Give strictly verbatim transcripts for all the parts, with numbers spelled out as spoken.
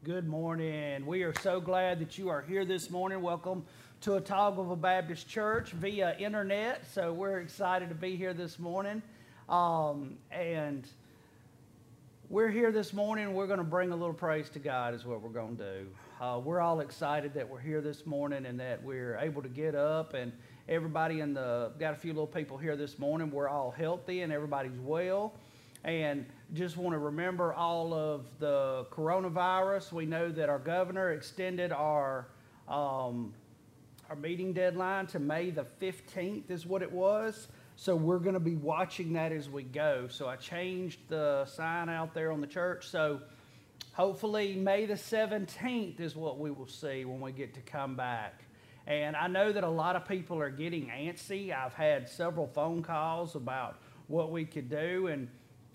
Good morning. We are so glad that you are here this morning. Welcome to Otagoville Baptist Church via internet. So we're excited to be here this morning. Um, and we're here this morning. We're going to bring a little praise to God is what we're going to do. Uh, we're all excited that we're here this morning and that we're able to get up, and everybody in the, got a few little people here this morning. We're all healthy and everybody's well. And just want to remember all of the coronavirus. We know that our governor extended our um, our meeting deadline to May the fifteenth is what it was. So we're going to be watching that as we go. So I changed the sign out there on the church. So hopefully May the seventeenth is what we will see when we get to come back. And I know that a lot of people are getting antsy. I've had several phone calls about what we could do, and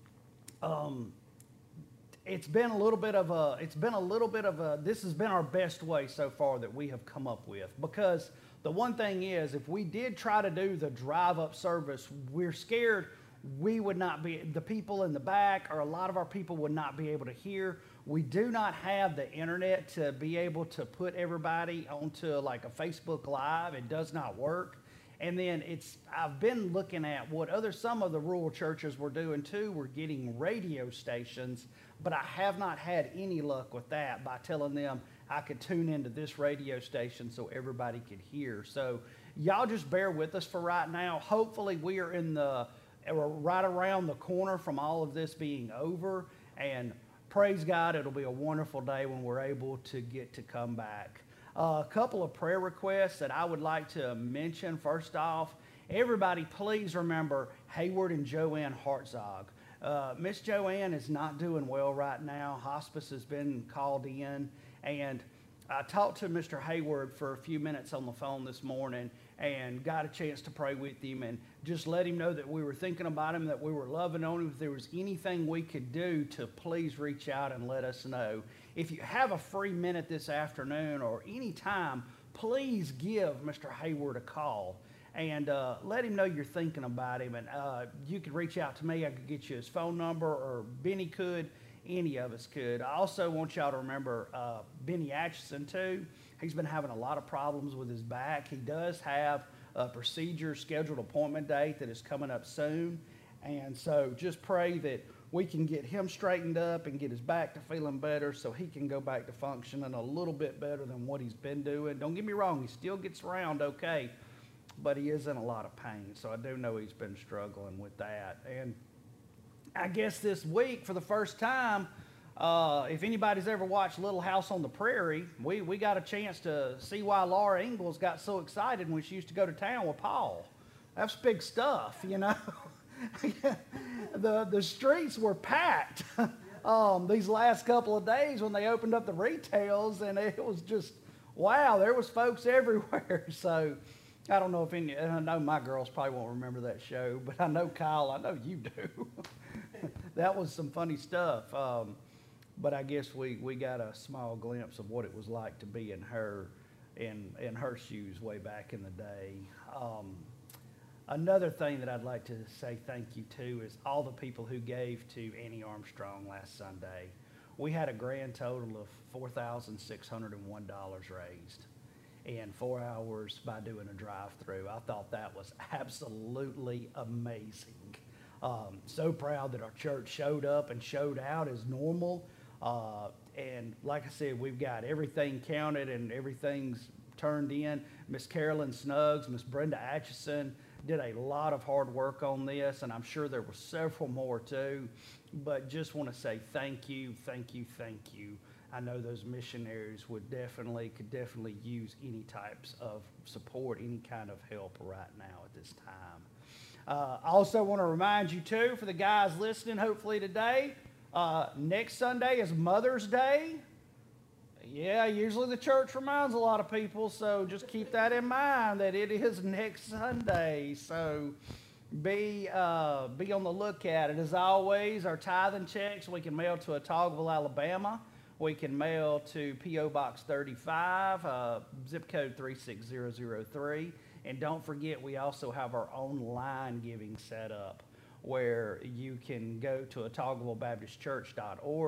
Um, it's been a little bit of a, it's been a little bit of a, this has been our best way so far that we have come up with. Because the one thing is, if we did try to do the drive-up service, we're scared we would not be, the people in the back or a lot of our people would not be able to hear. We do not have the internet to be able to put everybody onto like a Facebook Live. It does not work. And then it's, I've been looking at what other, some of the rural churches were doing too. We're getting radio stations, but I have not had any luck with that by telling them I could tune into this radio station so everybody could hear. So y'all just bear with us for right now. Hopefully we are in the, right around the corner from all of this being over, and praise God, it'll be a wonderful day when we're able to get to come back. Uh, a couple of prayer requests that I would like to mention. First off, everybody please remember Hayward and Joanne Hartzog. Uh, Miss Joanne is not doing well right now. Hospice has been called in, and I talked to Mister Hayward for a few minutes on the phone this morning and got a chance to pray with him and just let him know that we were thinking about him, that we were loving on him. If there was anything we could do to please reach out and let us know. If you have a free minute this afternoon or any time, please give Mister Hayward a call and uh, let him know you're thinking about him. And uh, you could reach out to me. I could get you his phone number, or Benny could. Any of us could. I also want y'all to remember uh, Benny Atchison too. He's been having a lot of problems with his back. He does have a procedure scheduled appointment date that is coming up soon. And so just pray that we can get him straightened up and get his back to feeling better so he can go back to functioning a little bit better than what he's been doing. Don't get me wrong, he still gets around okay, but he is in a lot of pain. So I do know he's been struggling with that. And I guess this week, for the first time, uh, if anybody's ever watched Little House on the Prairie, we, we got a chance to see why Laura Ingalls got so excited when she used to go to town with Paul. That's big stuff, you know. the the streets were packed um, these last couple of days when they opened up the retails, and it was just, wow, there was folks everywhere. So I don't know if any, and I know my girls probably won't remember that show, but I know Kyle, I know you do. That was some funny stuff. Um, but I guess we, we got a small glimpse of what it was like to be in her in in her shoes way back in the day. Um, Another thing that I'd like to say thank you to is all the people who gave to Annie Armstrong last Sunday. We had a grand total of four thousand six hundred one dollars raised in four hours by doing a drive-through. I thought that was absolutely amazing. Um, so proud that our church showed up and showed out as normal. Uh, and like I said, we've got everything counted and everything's turned in. Miss Carolyn Snuggs, Miss Brenda Atchison did a lot of hard work on this, and I'm sure there were several more too. But just want to say thank you, thank you, thank you. I know those missionaries would definitely, could definitely use any types of support, any kind of help right now at this time. Uh, I also want to remind you too, for the guys listening hopefully today, uh, next Sunday is Mother's Day. Yeah, usually the church reminds a lot of people, so just keep that in mind that it is next Sunday. So be uh, be on the lookout. And as always, our tithing checks we can mail to Otagoville, Alabama. We can mail to P O Box thirty-five, uh, zip code three six zero zero three. And don't forget, we also have our online giving set up where you can go to Otagoville Baptist Church dot org.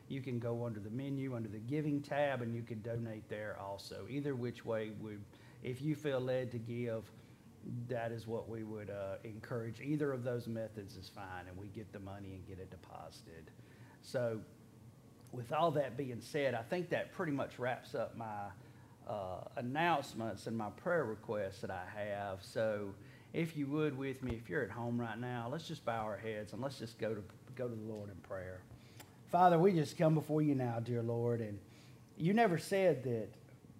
you can go under the menu, under the giving tab, and you can donate there also. Either which way, would, if you feel led to give, that is what we would uh, encourage. Either of those methods is fine, and we get the money and get it deposited. So with all that being said, I think that pretty much wraps up my uh, announcements and my prayer requests that I have. So if you would with me, if you're at home right now, let's just bow our heads and let's just go to go to the Lord in prayer. Father, we just come before you now, dear Lord, and you never said that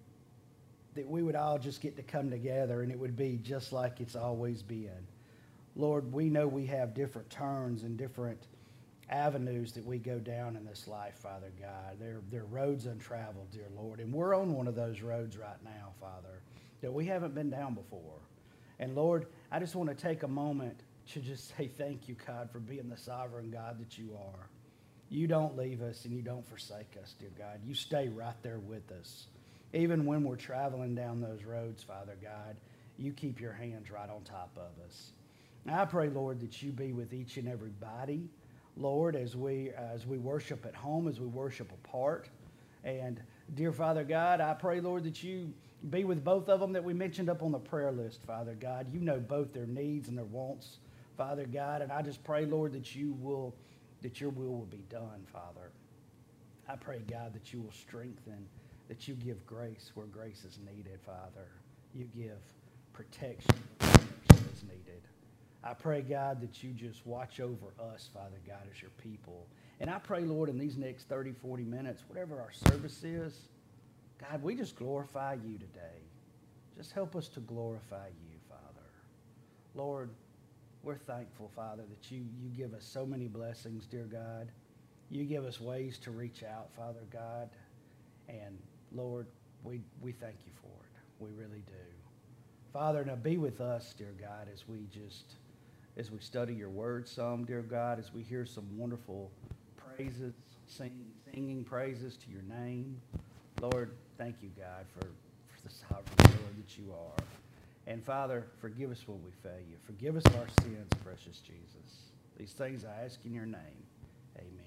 that we would all just get to come together and it would be just like it's always been. Lord, we know we have different turns and different avenues that we go down in this life, Father God. They're, they're roads untraveled, dear Lord, and we're on one of those roads right now, Father, that we haven't been down before. And Lord, I just want to take a moment to just say thank you, God, for being the sovereign God that you are. You don't leave us and you don't forsake us, dear God. You stay right there with us. Even when we're traveling down those roads, Father God, you keep your hands right on top of us. I pray, Lord, that you be with each and every body, Lord, as we, as we worship at home, as we worship apart. And dear Father God, I pray, Lord, that you be with both of them that we mentioned up on the prayer list, Father God. You know both their needs and their wants, Father God. And I just pray, Lord, that you will, that your will will be done, Father. I pray, God, that you will strengthen, that you give grace where grace is needed, Father. You give protection where protection is needed. I pray, God, that you just watch over us, Father God, as your people. And I pray, Lord, in these next thirty, forty minutes, whatever our service is, God, we just glorify you today. Just help us to glorify you, Father. Lord, we're thankful, Father, that you, you give us so many blessings, dear God. You give us ways to reach out, Father God. And, Lord, we, we thank you for it. We really do. Father, now be with us, dear God, as we just, as we study your word some, dear God, as we hear some wonderful praises, sing, singing praises to your name. Lord, thank you, God, for, for the sovereign Lord that you are. And, Father, forgive us when we fail you. Forgive us our sins, precious Jesus. These things I ask in your name. Amen.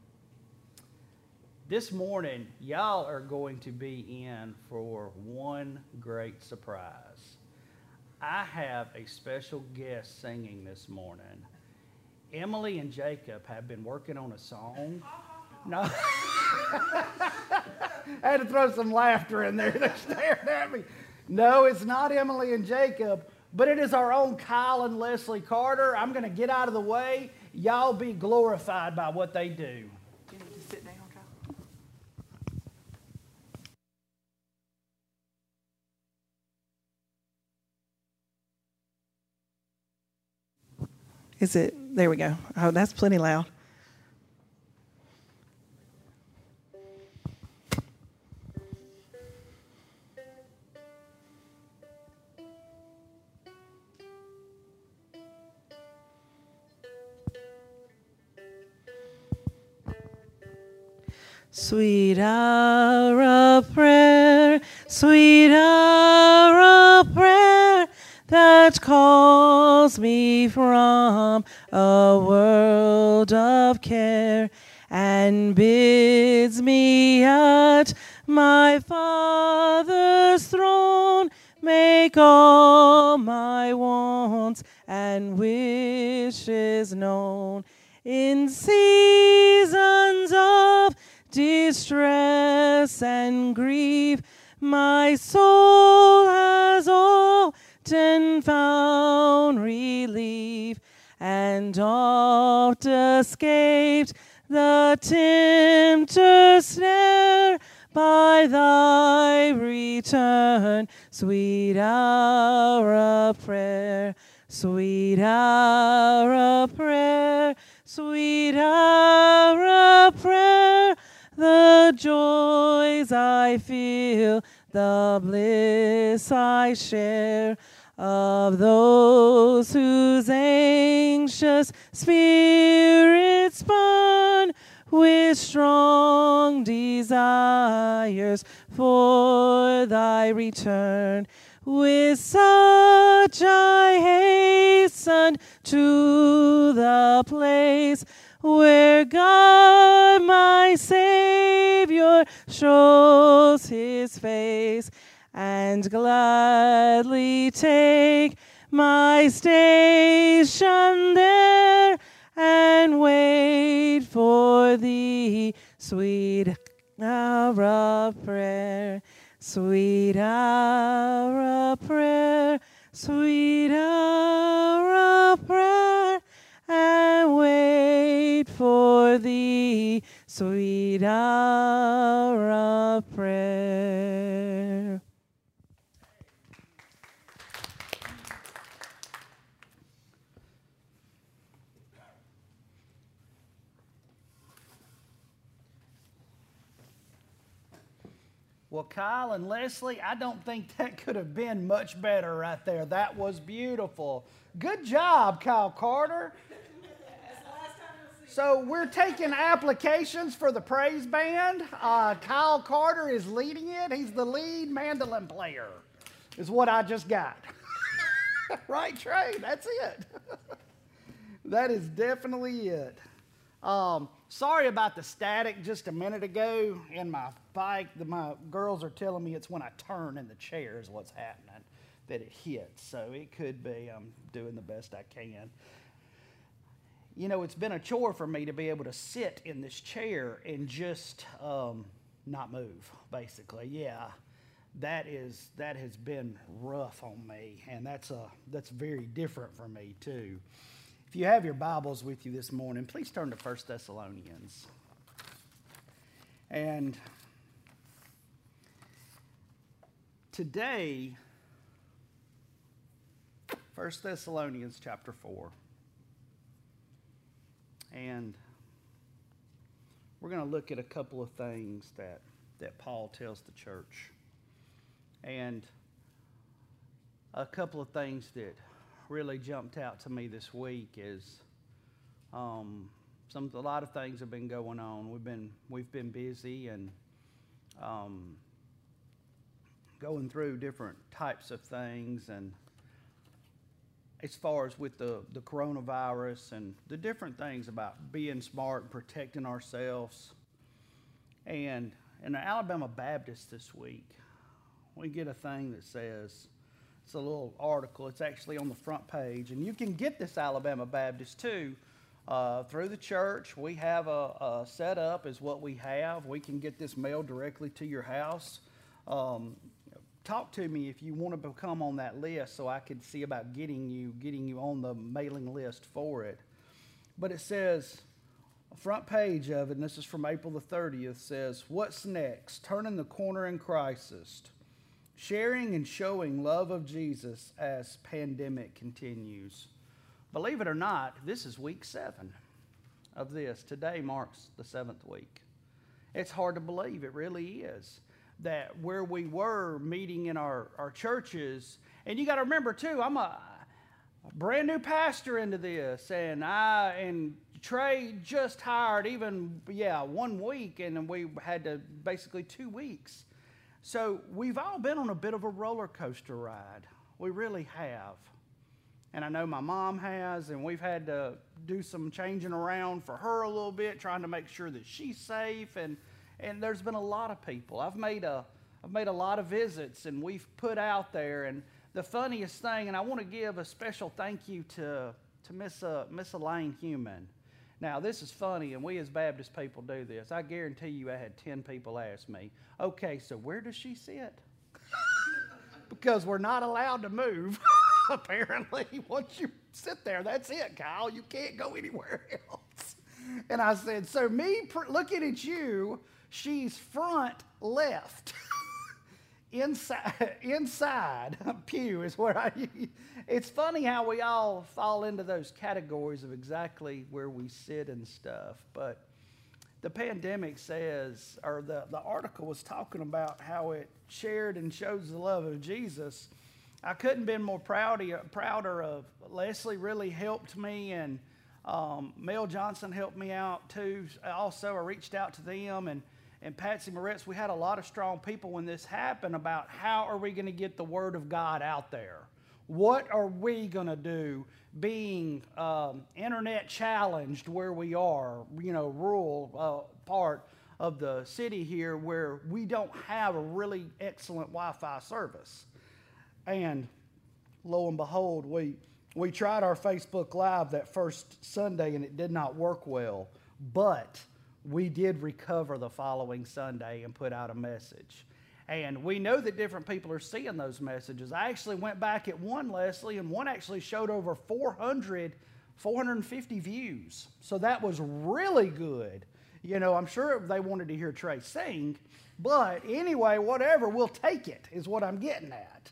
This morning, y'all are going to be in for one great surprise. I have a special guest singing this morning. Emily and Jacob have been working on a song. No. I had to throw some laughter in there. They're staring at me. No, it's not Emily and Jacob, but it is our own Kyle and Leslie Carter. I'm going to get out of the way. Y'all be glorified by what they do. You need to sit down, Kyle. Is it? There we go. Oh, that's plenty loud. Sweet hour of prayer, sweet hour of prayer that calls me from a world of care and bids me at my Father's throne make all my wants and wishes known. In seasons of distress and grief, my soul has often found relief and oft escaped the tempter's snare by thy return. Sweet hour of prayer, sweet hour of prayer, sweet hour of prayer, the joys I feel, the bliss I share, of those whose anxious spirits burn with strong desires for thy return. With such I hasten to the place where God my Savior shows his face, and gladly take my station there, and wait for thee, sweet hour of prayer, sweet hour of prayer, sweet hour of prayer, and wait for thee, sweet hour of prayer. Well, Kyle and Leslie, I don't think that could have been much better right there. That was beautiful. Good job, Kyle Carter. So we're taking applications for the praise band. Uh, Kyle Carter is leading it. He's the lead mandolin player, is what I just got. Right, Trey? That's it. That is definitely it. Um, sorry about the static just a minute ago in my bike. The, my girls are telling me it's when I turn in the chair is what's happening, that it hits. So it could be I'm doing the best I can. You know, it's been a chore for me to be able to sit in this chair and just um, not move, basically. Yeah, that is that has been rough on me, and that's a that's very different for me too. If you have your Bibles with you this morning, please turn to First Thessalonians. And today, First Thessalonians chapter four. And we're going to look at a couple of things that, that Paul tells the church. And a couple of things that really jumped out to me this week is um, some a lot of things have been going on. We've been we've been busy and um, going through different types of things, and as far as with the, the coronavirus and the different things about being smart and protecting ourselves. And in the Alabama Baptist this week, we get a thing that says, it's a little article, it's actually on the front page, and you can get this Alabama Baptist too uh, through the church. We have a, a set up is what we have. We can get this mailed directly to your house. Um, Talk to me if you want to become on that list so I could see about getting you getting you on the mailing list for it. But it says, a front page of it, and this is from April the thirtieth, says, "What's next? Turning the corner in crisis. Sharing and showing love of Jesus as pandemic continues." Believe it or not, this is week seven of this. Today marks the seventh week. It's hard to believe, it really is, that where we were meeting in our, our churches, and you got to remember too, I'm a, a brand new pastor into this, and I and Trey just hired even, yeah, one week, and we had to basically two weeks. So we've all been on a bit of a roller coaster ride. We really have. And I know my mom has, and we've had to do some changing around for her a little bit, trying to make sure that she's safe, and And there's been a lot of people. I've made a, I've made a lot of visits, and we've put out there. And the funniest thing, and I want to give a special thank you to, to Miss, uh, Miss Elaine Human. Now, this is funny, and we as Baptist people do this. I guarantee you I had ten people ask me, okay, so where does she sit? Because we're not allowed to move, apparently. Once you sit there, that's it, Kyle. You can't go anywhere else. And I said, so me pr- looking at you, she's front left. inside, inside pew is where I, it's funny how we all fall into those categories of exactly where we sit and stuff. But the pandemic says, or the, the article was talking about how it shared and shows the love of Jesus. I couldn't have been more proud of, prouder of Leslie. Really helped me, and um, Mel Johnson helped me out too. Also, I reached out to them, and and Patsy Moretz. We had a lot of strong people when this happened about how are we going to get the Word of God out there. What are we going to do being um, internet challenged where we are, you know, rural uh, part of the city here where we don't have a really excellent Wi-Fi service? And lo and behold, we, we tried our Facebook Live that first Sunday and it did not work well, but we did recover the following Sunday and put out a message. And we know that different people are seeing those messages. I actually went back at one, Leslie, and one actually showed over four hundred, four hundred fifty views. So that was really good. You know, I'm sure they wanted to hear Trey sing, but anyway, whatever, we'll take it, is what I'm getting at.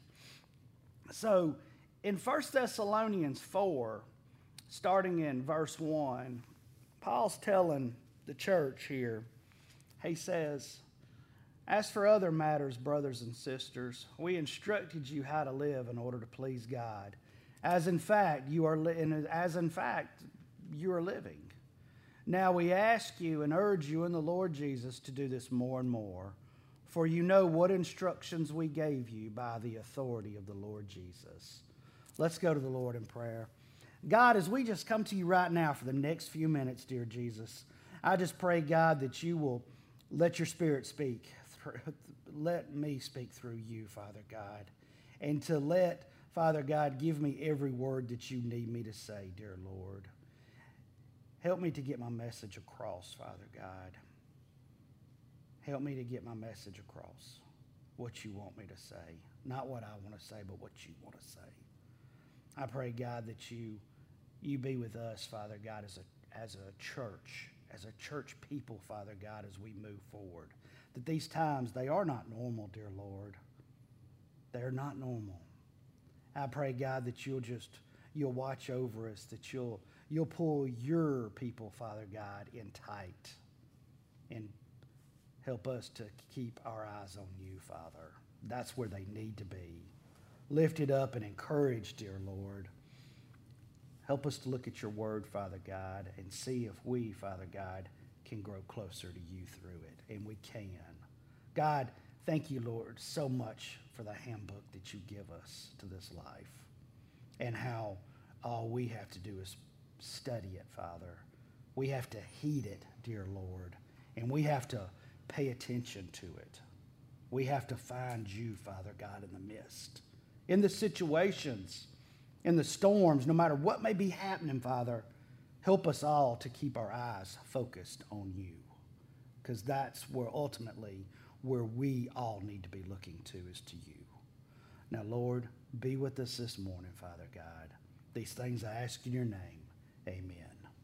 So in First Thessalonians four, starting in verse one, Paul's telling the church here, he says, "As for other matters, brothers and sisters, we instructed you how to live in order to please God, as in fact you are li- as in fact you are living. Now we ask you and urge you in the Lord Jesus to do this more and more, for you know what instructions we gave you by the authority of the Lord Jesus." Let's go to the Lord in prayer. God, as we just come to you right now for the next few minutes, dear Jesus, I just pray, God, that you will let your Spirit speak. Let me speak through you, Father God. And to let, Father God, give me every word that you need me to say, dear Lord. Help me to get my message across, Father God. Help me to get my message across, what you want me to say. Not what I want to say, but what you want to say. I pray, God, that you, you be with us, Father God, as a, as a church, as a church people, Father God, as we move forward. That these times, they are not normal, dear Lord. They're not normal. I pray, God, that you'll just, you'll watch over us, that you'll, you'll pull your people, Father God, in tight and help us to keep our eyes on you, Father. That's where they need to be. Lifted up and encouraged, dear Lord. Help us to look at your word, Father God, and see if we, Father God, can grow closer to you through it. And we can. God, thank you, Lord, so much for the handbook that you give us to this life. And how all we have to do is study it, Father. We have to heed it, dear Lord. And we have to pay attention to it. We have to find you, Father God, in the midst. In the situations, in the storms, no matter what may be happening, Father, help us all to keep our eyes focused on you, because that's where ultimately where we all need to be looking to is to you. Now, Lord, be with us this morning, Father God. These things I ask in your name. Amen.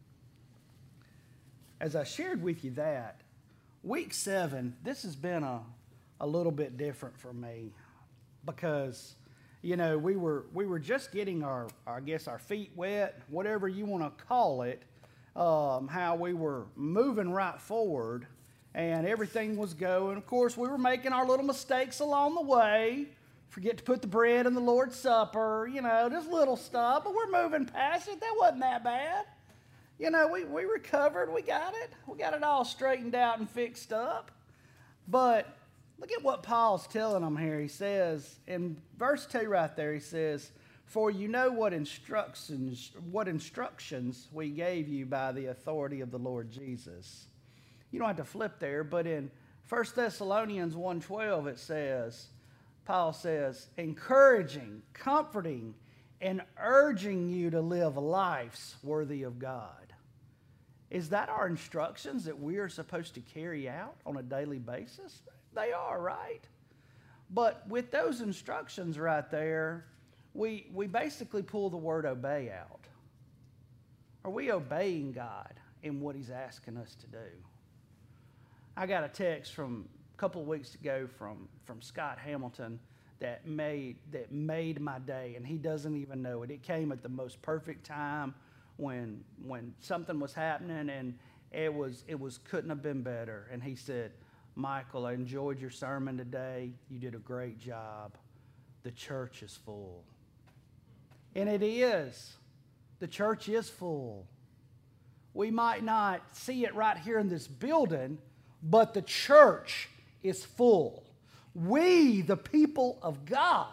As I shared with you that, week seven, this has been a, a little bit different for me because, you know, we were we were just getting our, our I guess, our feet wet, whatever you want to call it, um, how we were moving right forward and everything was going. Of course, we were making our little mistakes along the way. Forget to put the bread in the Lord's Supper, you know, just little stuff, but we're moving past it. That wasn't that bad. You know, we, we recovered, we got it. We got it all straightened out and fixed up. But look at what Paul's telling them here. He says, in verse two right there, he says, "For you know what instructions, what instructions we gave you by the authority of the Lord Jesus." You don't have to flip there, but in First Thessalonians one twelve it says, Paul says, encouraging, comforting, and urging you to live lives worthy of God. Is that our instructions that we are supposed to carry out on a daily basis? They are, right? But with those instructions right there, we, we basically pull the word obey out. Are we obeying God in what he's asking us to do? I got a text from a couple of weeks ago from, from Scott Hamilton that made, that made my day, and he doesn't even know it. It came at the most perfect time when, when something was happening, and it was, it was couldn't have been better. And he said, "Michael, I enjoyed your sermon today. You did a great job. The church is full." And it is. The church is full. We might not see it right here in this building, but the church is full. We, the people of God,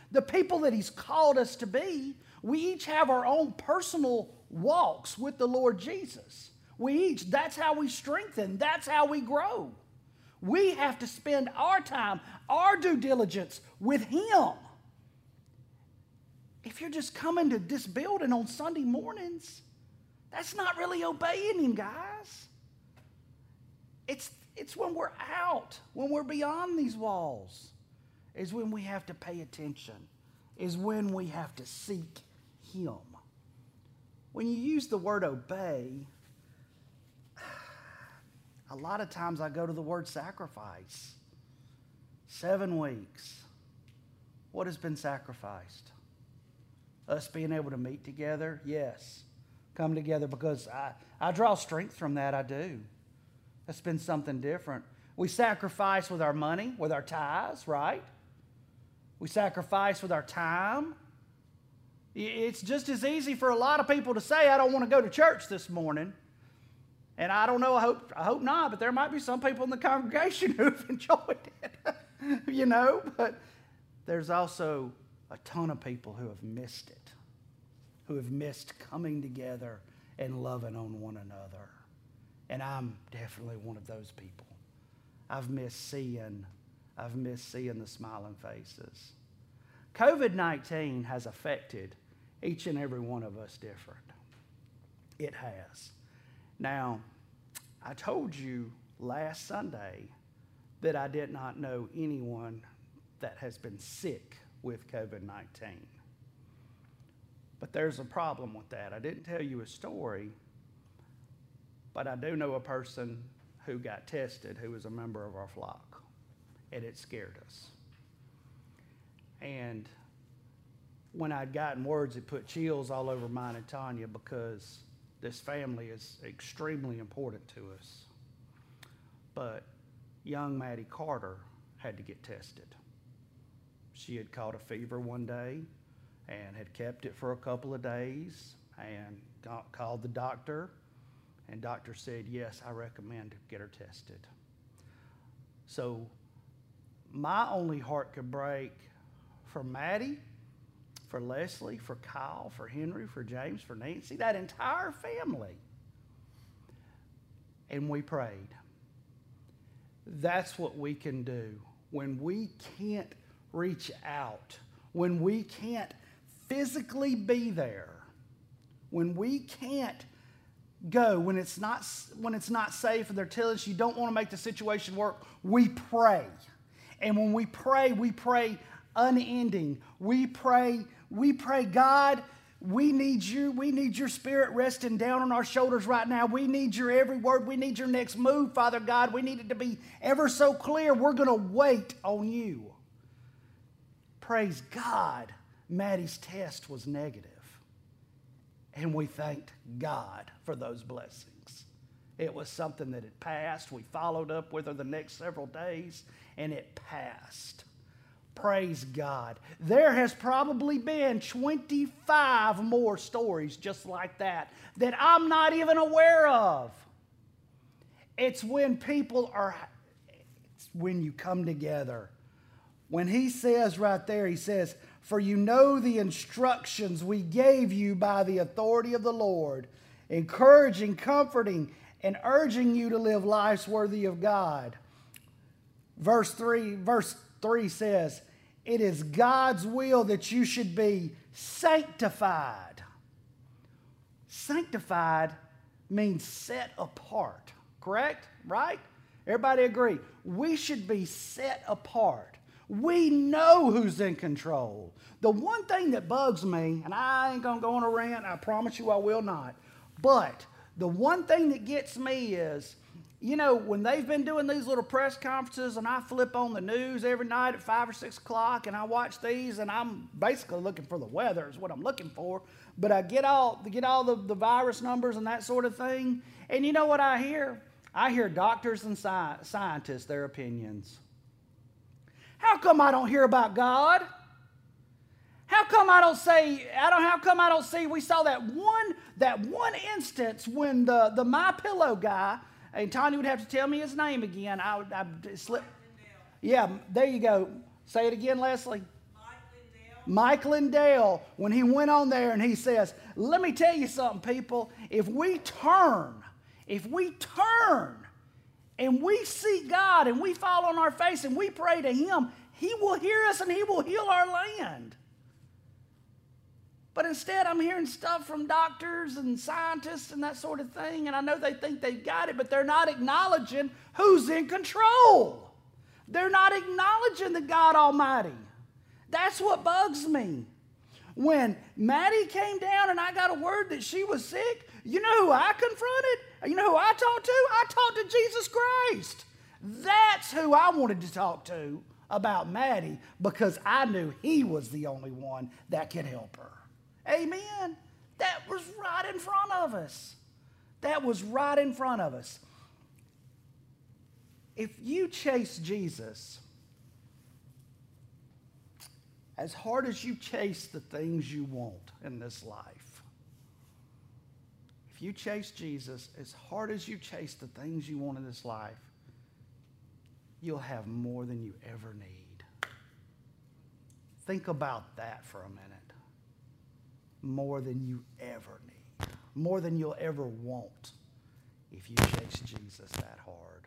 the people that He's called us to be, we each have our own personal walks with the Lord Jesus. We each, that's how we strengthen. That's how we grow. We have to spend our time, our due diligence with Him. If you're just coming to this building on Sunday mornings, that's not really obeying Him, guys. It's, it's when we're out, when we're beyond these walls, is when we have to pay attention, is when we have to seek Him. When you use the word obey, a lot of times I go to the word sacrifice. Seven weeks. What has been sacrificed? Us being able to meet together? Yes. Come together, because I, I draw strength from that, I do. That's been something different. We sacrifice with our money, with our tithes, right? We sacrifice with our time. It's just as easy for a lot of people to say, I don't want to go to church this morning. And I don't know, I hope, I hope not, but there might be some people in the congregation who've enjoyed it, you know. But there's also a ton of people who have missed it, who have missed coming together and loving on one another. And I'm definitely one of those people. I've missed seeing, I've missed seeing the smiling faces. COVID nineteen has affected each and every one of us different. It has. Now, I told you last Sunday that I did not know anyone that has been sick with COVID nineteen. But there's a problem with that. I didn't tell you a story, but I do know a person who got tested who was a member of our flock, and it scared us. And when I'd gotten words, it put chills all over mine and Tanya, because this family is extremely important to us. But young Maddie Carter had to get tested. She had caught a fever one day and had kept it for a couple of days and got, called the doctor, and doctor said, yes, I recommend to get her tested. So my only heart could break for Maddie, for Leslie, for Kyle, for Henry, for James, for Nancy, that entire family. And we prayed. That's what we can do when we can't reach out, when we can't physically be there, when we can't go, when it's not, when it's not safe and they're telling us you don't want to make the situation work, we pray. And when we pray, we pray unending. We pray, we pray, God, we need you. We need your Spirit resting down on our shoulders right now. We need your every word. We need your next move, Father God. We need it to be ever so clear. We're going to wait on you. Praise God, Maddie's test was negative. And we thanked God for those blessings. It was something that had passed. We followed up with her the next several days, and it passed. Praise God. There has probably been twenty-five more stories just like that that I'm not even aware of. It's when people are, it's when you come together. When he says right there, he says, for you know the instructions we gave you by the authority of the Lord, encouraging, comforting, and urging you to live lives worthy of God. Verse three, verse three says, it is God's will that you should be sanctified. Sanctified means set apart, correct? Right? Everybody agree? We should be set apart. We know who's in control. The one thing that bugs me, and I ain't going to go on a rant, I promise you I will not, but the one thing that gets me is, you know, when they've been doing these little press conferences and I flip on the news every night at five or six o'clock and I watch these and I'm basically looking for the weather is what I'm looking for, but I get all, get all the, the virus numbers and that sort of thing, and you know what I hear? I hear doctors and sci- scientists, their opinions. How come I don't hear about God? How come I don't say, I don't, how come I don't see, we saw that one, that one instance when the, the MyPillow guy, and Tanya would have to tell me his name again. I would I slip. Yeah, there you go. Say it again, Leslie. Mike Lindell, when he went on there and he says, let me tell you something, people. If we turn, if we turn and we seek God and we fall on our face and we pray to Him, He will hear us and He will heal our land. But instead, I'm hearing stuff from doctors and scientists and that sort of thing, and I know they think they've got it, but they're not acknowledging who's in control. They're not acknowledging the God Almighty. That's what bugs me. When Maddie came down and I got a word that she was sick, you know who I confronted? You know who I talked to? I talked to Jesus Christ. That's who I wanted to talk to about Maddie, because I knew He was the only one that could help her. Amen? That was right in front of us. That was right in front of us. If you chase Jesus, as hard as you chase the things you want in this life, if you chase Jesus, as hard as you chase the things you want in this life, you'll have more than you ever need. Think about that for a minute. More than you ever need. More than you'll ever want if you chase Jesus that hard.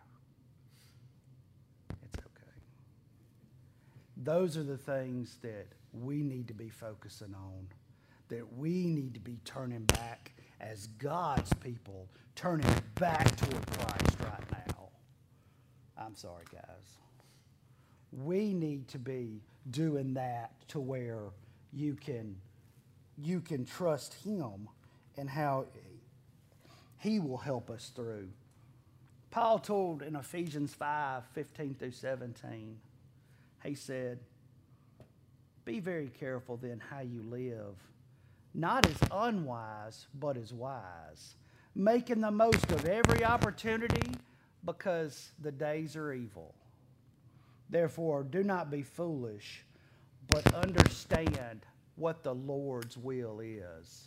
It's okay. Those are the things that we need to be focusing on, that we need to be turning back as God's people, turning back toward Christ right now. I'm sorry, guys. We need to be doing that to where you can, you can trust Him and how He will help us through. Paul told in Ephesians five, fifteen through seventeen, he said, be very careful then how you live, not as unwise, but as wise, making the most of every opportunity, because the days are evil. Therefore, do not be foolish, but understand what the Lord's will is.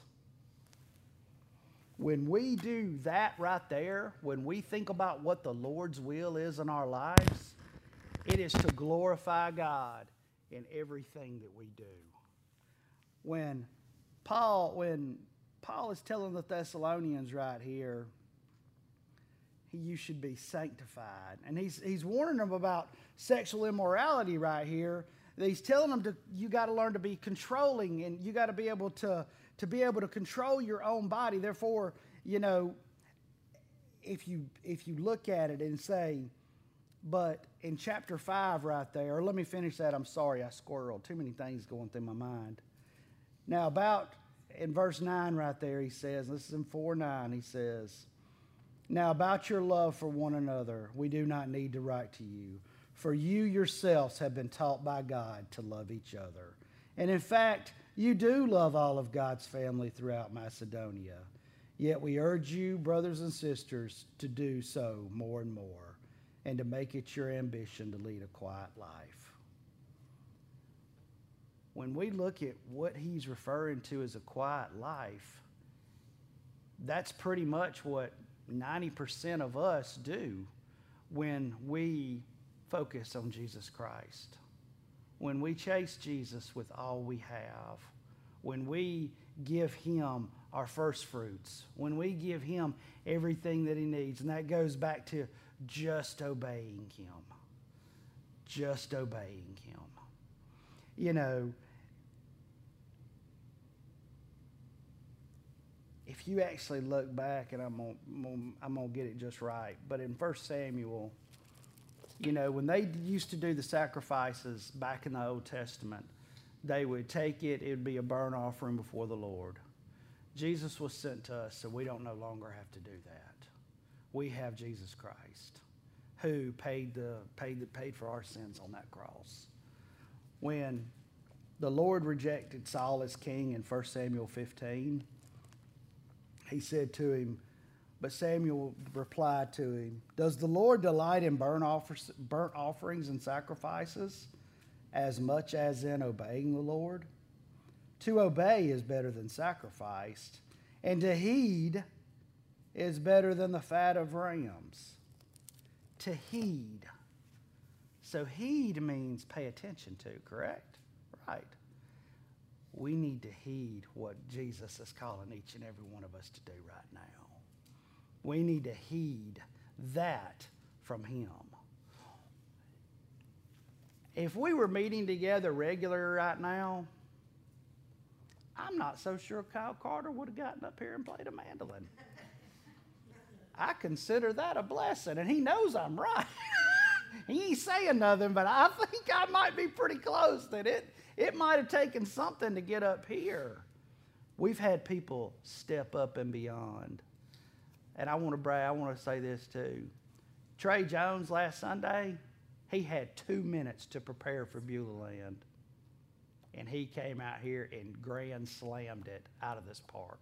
When we do that right there, when we think about what the Lord's will is in our lives, it is to glorify God in everything that we do. When Paul, when Paul is telling the Thessalonians right here, you should be sanctified. And he's, he's warning them about sexual immorality right here. He's telling them to, you got to learn to be controlling, and you got to be able to, to be able to control your own body. Therefore, you know, if you, if you look at it and say, but in chapter five right there, or let me finish that. I'm sorry, I squirreled. Too many things going through my mind. Now about, in verse nine right there, he says, this is in four nine, he says, now about your love for one another, we do not need to write to you, for you yourselves have been taught by God to love each other. And in fact, you do love all of God's family throughout Macedonia. Yet we urge you, brothers and sisters, to do so more and more, and to make it your ambition to lead a quiet life. When we look at what he's referring to as a quiet life, that's pretty much what ninety percent of us do when we focus on Jesus Christ. When we chase Jesus with all we have, when we give Him our first fruits, when we give Him everything that He needs, and that goes back to just obeying Him. Just obeying Him. You know, if you actually look back, and I'm gonna, I'm gonna get it just right, but in First Samuel, you know, when they used to do the sacrifices back in the Old Testament, they would take it, it would be a burnt offering before the Lord. Jesus was sent to us, so we don't no longer have to do that. We have Jesus Christ, who paid the paid the paid for our sins on that cross. When the Lord rejected Saul as king in First Samuel fifteen, he said to him, but Samuel replied to him, does the Lord delight in burnt, offers, burnt offerings and sacrifices as much as in obeying the Lord? To obey is better than sacrifice, and to heed is better than the fat of rams. To heed. So heed means pay attention to, correct? Right. we need to heed what Jesus is calling each and every one of us to do right now. We need to heed that from him. If we were meeting together regular right now, I'm not so sure Kyle Carter would have gotten up here and played a mandolin. I consider that a blessing, and he knows I'm right. He ain't saying nothing, but I think I might be pretty close, that it, it might have taken something to get up here. We've had people step up and beyond. And I want to brag, I want to say this too. Trey Jones last Sunday, he had two minutes to prepare for Beulah Land. And he came out here and grand slammed it out of this park.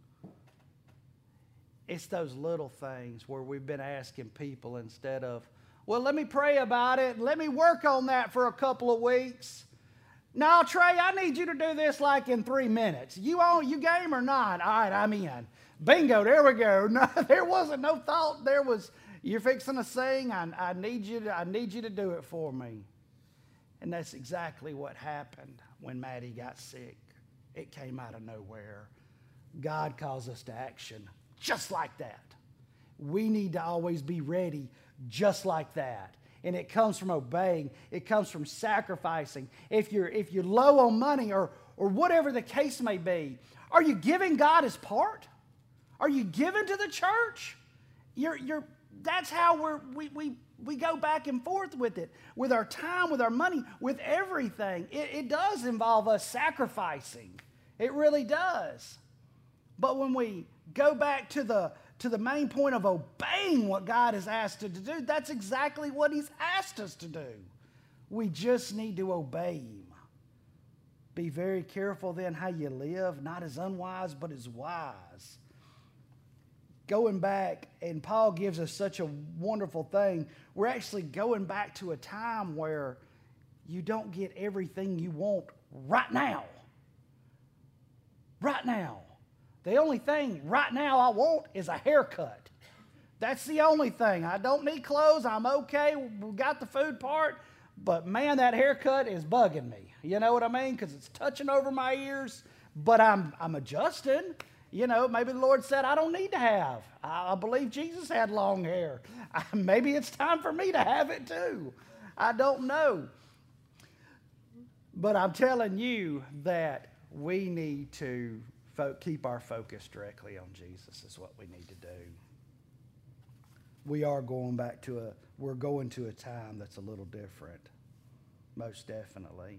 It's those little things where we've been asking people instead of, well, let me pray about it. Let me work on that for a couple of weeks. No, Trey, I need you to do this like in three minutes. You on, you game or not? All right, I'm in. Bingo, there we go. No, there wasn't no thought. There was, you're fixing to sing. I, I need you to, I need you to do it for me. And that's exactly what happened when Maddie got sick. It came out of nowhere. God calls us to action just like that. We need to always be ready just like that. And it comes from obeying. It comes from sacrificing. If you're, if you're low on money or, or whatever the case may be, are you giving God his part? Are you giving to the church? You're, you're, that's how we're, we, we, we go back and forth with it, with our time, with our money, with everything. It, it does involve us sacrificing. It really does. But when we go back to the, to the main point of obeying what God has asked us to do, that's exactly what he's asked us to do. We just need to obey him. Be very careful then how you live, not as unwise, but as wise. Going back, and Paul gives us such a wonderful thing, we're actually going back to a time where you don't get everything you want right now. Right now. The only thing right now I want is a haircut. That's the only thing. I don't need clothes. I'm okay. We got the food part. But man, that haircut is bugging me. You know what I mean? Because it's touching over my ears. But I'm, I'm adjusting. You know, maybe the Lord said I don't need to have. I, I believe Jesus had long hair. I, maybe it's time for me to have it too. I don't know. But I'm telling you that we need to keep our focus directly on Jesus is what we need to do. We are going back to a, we're going to a time that's a little different, most definitely.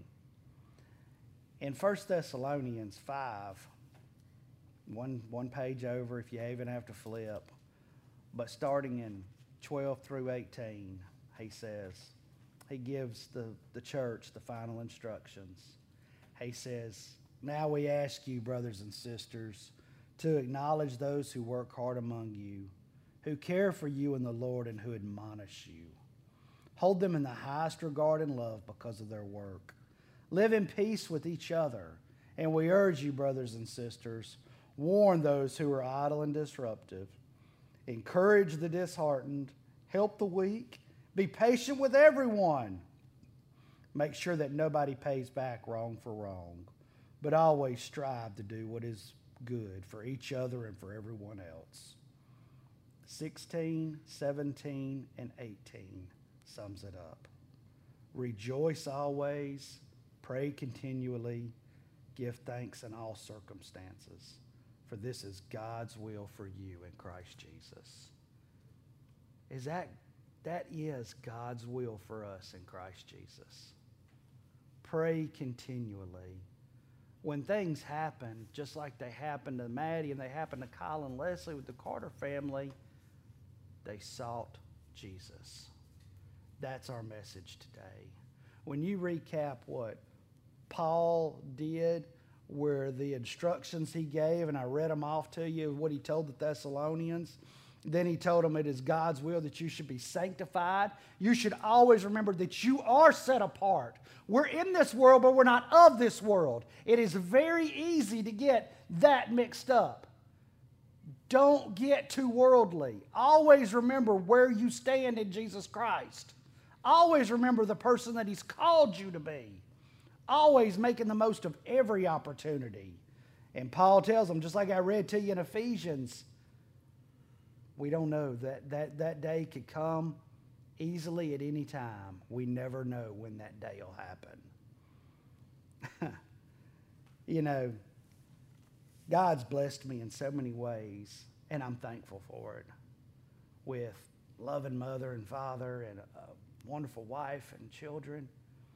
In First Thessalonians five, one, one page over if you even have to flip, but starting in twelve through eighteen, he says, he gives the, the church the final instructions. He says, now we ask you, brothers and sisters, to acknowledge those who work hard among you, who care for you in the Lord and who admonish you. Hold them in the highest regard and love because of their work. Live in peace with each other. And we urge you, brothers and sisters, warn those who are idle and disruptive. Encourage the disheartened. Help the weak. Be patient with everyone. Make sure that nobody pays back wrong for wrong, but always strive to do what is good for each other and for everyone else. sixteen, seventeen, and eighteen sums it up. Rejoice always, pray continually, give thanks in all circumstances, for this is God's will for you in Christ Jesus. Is that, that is God's will for us in Christ Jesus. Pray continually. When things happen, just like they happened to Maddie and they happened to Kyle and Leslie with the Carter family, they sought Jesus. That's our message today. When you recap what Paul did, where the instructions he gave, and I read them off to you, what he told the Thessalonians, then he told them it is God's will that you should be sanctified. You should always remember that you are set apart. We're in this world, but we're not of this world. It is very easy to get that mixed up. Don't get too worldly. Always remember where you stand in Jesus Christ. Always remember the person that he's called you to be. always making the most of every opportunity. And Paul tells them, just like I read to you in Ephesians, we don't know that that, that day could come easily at any time. We never know when that day will happen. You know, God's blessed me in so many ways, and I'm thankful for it. With loving mother and father and a wonderful wife and children.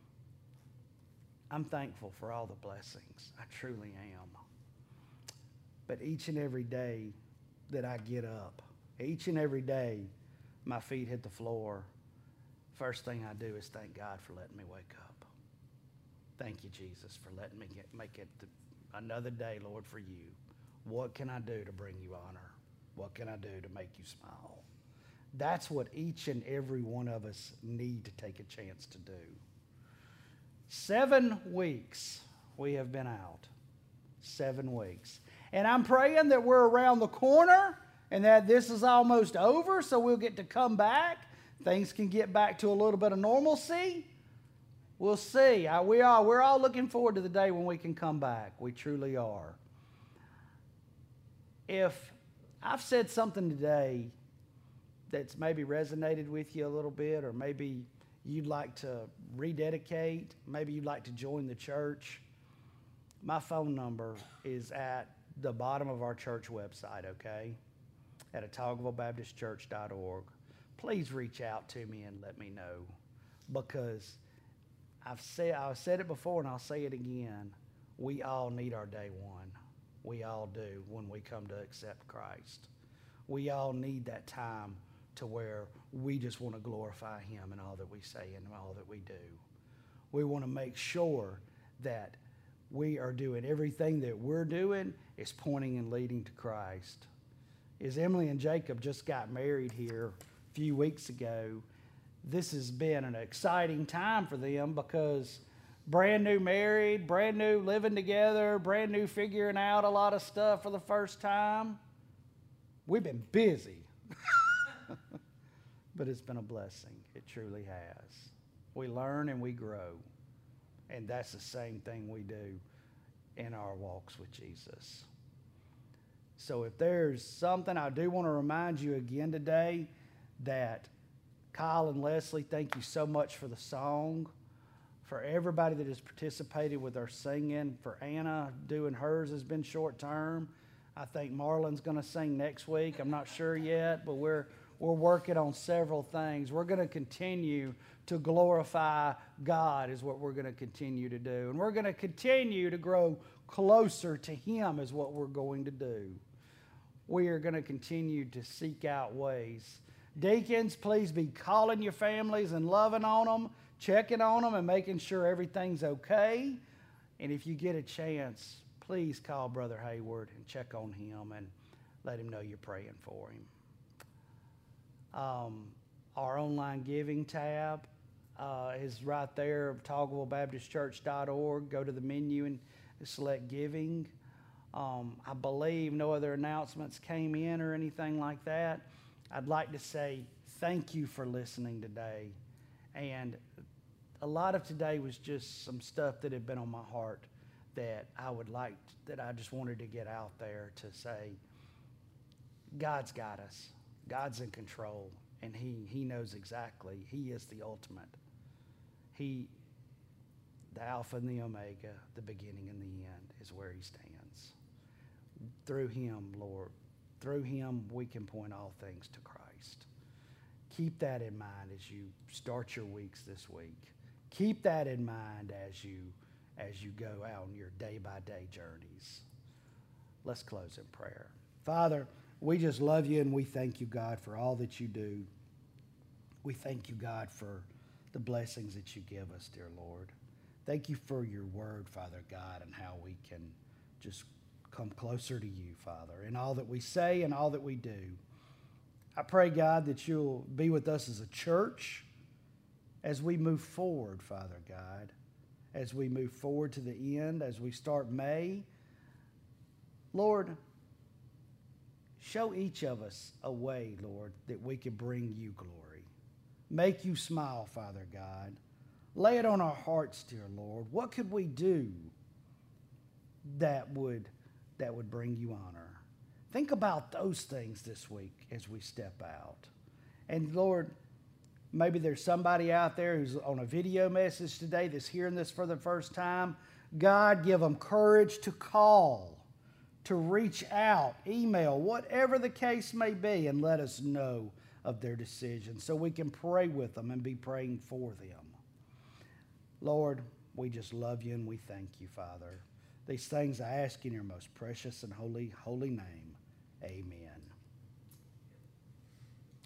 I'm thankful for all the blessings. I truly am. But each and every day that I get up, each and every day my feet hit the floor, first thing I do is thank God for letting me wake up. Thank you, Jesus, for letting me get, make it to another day, Lord, for you. What can I do to bring you honor? What can I do to make you smile? That's what each and every one of us need to take a chance to do. Seven weeks we have been out. Seven weeks. And I'm praying that we're around the corner and that this is almost over so we'll get to come back. Things can get back to a little bit of normalcy. We'll see. I, we are, we're all looking forward to the day when we can come back. We truly are. If I've said something today that's maybe resonated with you a little bit, or maybe you'd like to rededicate, maybe you'd like to join the church, my phone number is at the bottom of our church website, okay? At Otagoville Baptist Church dot org. Please reach out to me and let me know, because I've said, I've said it before and I'll say it again. We all need our day one. We all do when we come to accept Christ. We all need that time to where we just want to glorify Him in all that we say and all that we do. We want to make sure that we are doing everything that we're doing is pointing and leading to Christ. As Emily and Jacob just got married here a few weeks ago, this has been an exciting time for them because brand new married, brand new living together, brand new figuring out a lot of stuff for the first time. We've been busy. But it's been a blessing. It truly has. We learn and we grow. And that's the same thing we do in our walks with Jesus. So if there's something, I do want to remind you again today that Kyle and Leslie, thank you so much for the song. For everybody that has participated with our singing. For Anna, doing hers has been short term. I think Marlon's going to sing next week. I'm not sure yet, but we're we're working on several things. We're going to continue to glorify God is what we're going to continue to do. And we're going to continue to grow closer to Him is what we're going to do. We are going to continue to seek out ways. Deacons, please be calling your families and loving on them, checking on them and making sure everything's okay. And if you get a chance, please call Brother Hayward and check on him and let him know you're praying for him. Um, our online giving tab uh, is right there, Otagoville Baptist Church dot org. Go to the menu and select giving. Um, I believe no other announcements came in or anything like that. I'd like to say thank you for listening today. And a lot of today was just some stuff that had been on my heart that I would like, that I just wanted to get out there to say, God's got us. God's in control, and he, he knows exactly. He is the ultimate. He, the Alpha and the Omega, the beginning and the end, is where He stands. Through Him, Lord, through Him, we can point all things to Christ. Keep that in mind as you start your weeks this week. Keep that in mind as you as you go out on your day-by-day journeys. Let's close in prayer. Father, we just love you and we thank you, God, for all that you do. We thank you, God, for the blessings that you give us, dear Lord. Thank you for your word, Father God, and how we can just come closer to you, Father, in all that we say and all that we do. I pray, God, that you'll be with us as a church as we move forward, Father God, as we move forward to the end, as we start May. Lord, show each of us a way, Lord, that we can bring you glory. Make you smile, Father God. Lay it on our hearts, dear Lord. What could we do that would, that would bring you honor? Think about those things this week as we step out. And Lord, maybe there's somebody out there who's on a video message today that's hearing this for the first time. God, give them courage to call, to reach out, email, whatever the case may be, and let us know of their decision so we can pray with them and be praying for them. Lord, we just love you and we thank you, Father. These things I ask in your most precious and holy, holy name. Amen.